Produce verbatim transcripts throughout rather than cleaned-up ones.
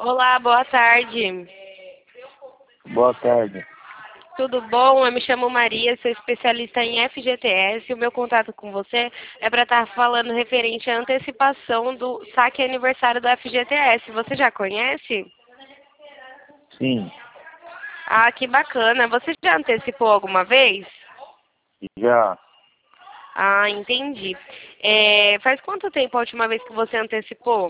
Olá, boa tarde. Boa tarde. Tudo bom? Eu me chamo Maria, sou especialista em F G T S. O meu contato com você é para estar falando referente à antecipação do saque aniversário do F G T S. Você já conhece? Sim, Ah, que bacana. Você já antecipou alguma vez? já Ah, entendi. É, faz quanto tempo a última vez que você antecipou?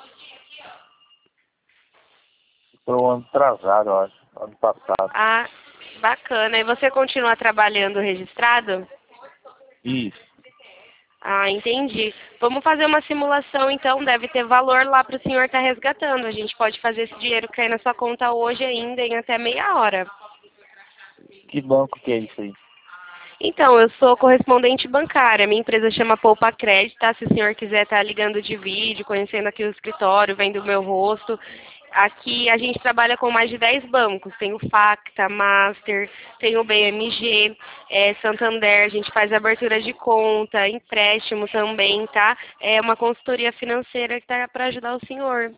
foi um ano atrasado, eu acho, ano passado. Ah, bacana. E você continua trabalhando registrado? Isso. Ah, entendi. Vamos fazer uma simulação, então. Deve ter valor lá para o senhor estar resgatando. A gente pode fazer esse dinheiro cair na sua conta hoje ainda, em até meia hora. Que banco que é isso aí? Então, eu sou correspondente bancária. Minha empresa chama Poupa Crédito, tá? Se o senhor quiser estar ligando de vídeo, conhecendo aqui o escritório, vendo o meu rosto. Aqui a gente trabalha com mais de dez bancos. Tem o Facta, Master, tem o B M G, é, Santander. A gente faz abertura de conta, empréstimo também, tá? É uma consultoria financeira que tá para ajudar o senhor.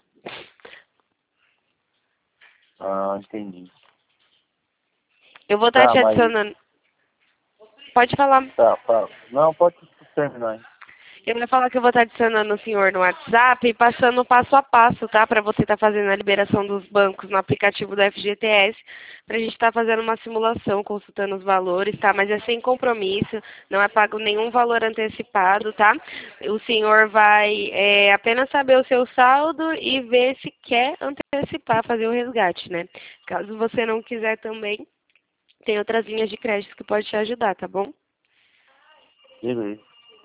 Ah, entendi. Eu vou estar Tá, te mas... adicionando. Pode falar. Tá, fala. Não, pode terminar, hein? Eu ia falar que eu vou estar adicionando o senhor no WhatsApp e passando passo a passo, tá? Para você estar fazendo a liberação dos bancos no aplicativo do F G T S, para a gente estar fazendo uma simulação, consultando os valores, tá? Mas é sem compromisso, não é pago nenhum valor antecipado, tá? O senhor vai é, apenas saber o seu saldo e ver se quer antecipar, fazer o resgate, né? Caso você não quiser também, tem outras linhas de crédito que pode te ajudar, tá bom? Beleza.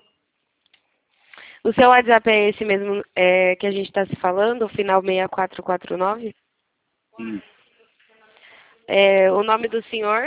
O seu WhatsApp é esse mesmo é, que a gente está se falando, o final seis quatro quatro nove? Isso. É, o nome do senhor?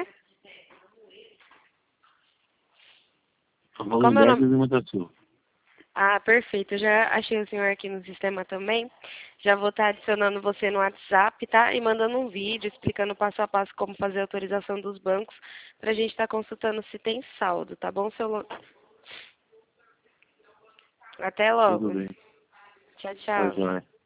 Falando Como é o dez nome? de Lima da Silva. Ah, perfeito. Eu já achei o senhor aqui no sistema também. Já vou estar adicionando você no WhatsApp, tá? E mandando um vídeo explicando passo a passo como fazer a autorização dos bancos para a gente estar consultando se tem saldo, tá bom, seu... Lo- Até Tudo logo. bem. Tchau, Tá tchau. joia.